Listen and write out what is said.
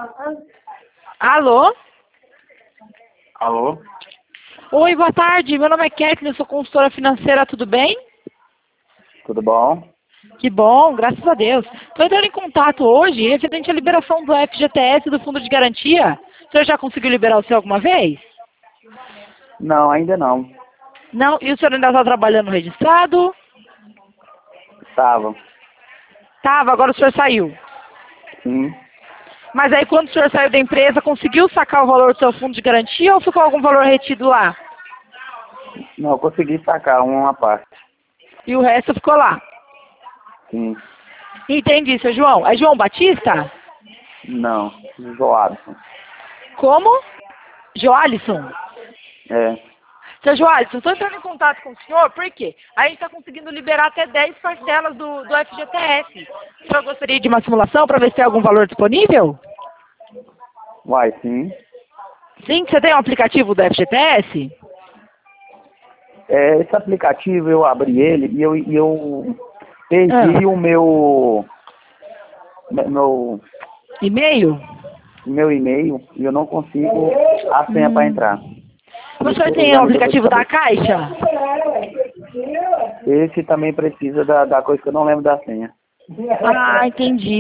Alô? Alô? Oi, boa tarde. Meu nome é Kathleen, eu sou consultora financeira, tudo bem? Tudo bom? Que bom, graças a Deus. Estou entrando em contato hoje referente à liberação do FGTS do Fundo de Garantia. O senhor já conseguiu liberar o seu alguma vez? Não, ainda não. Não? E o senhor ainda está trabalhando registrado? Estava. Tava, agora o senhor saiu. Sim. Mas aí quando o senhor saiu da empresa, conseguiu sacar o valor do seu fundo de garantia ou ficou algum valor retido lá? Não, eu consegui sacar uma parte. E o resto ficou lá? Sim. Entendi, seu João. É João Batista? Não. Isolado. Como? Joalisson? É. Seu Joalisson, estou entrando em contato com o senhor, por quê? A gente está conseguindo liberar até 10 parcelas do FGTS. O senhor gostaria de uma simulação para ver se tem algum valor disponível? Uai, sim. Sim, você tem um aplicativo do FGTS? Esse aplicativo eu abri ele e eu perdi o E-mail? meu e-mail e eu não consigo a senha para entrar. O senhor tem o aplicativo da Caixa? Esse também precisa da coisa que eu não lembro da senha. Ah, entendi.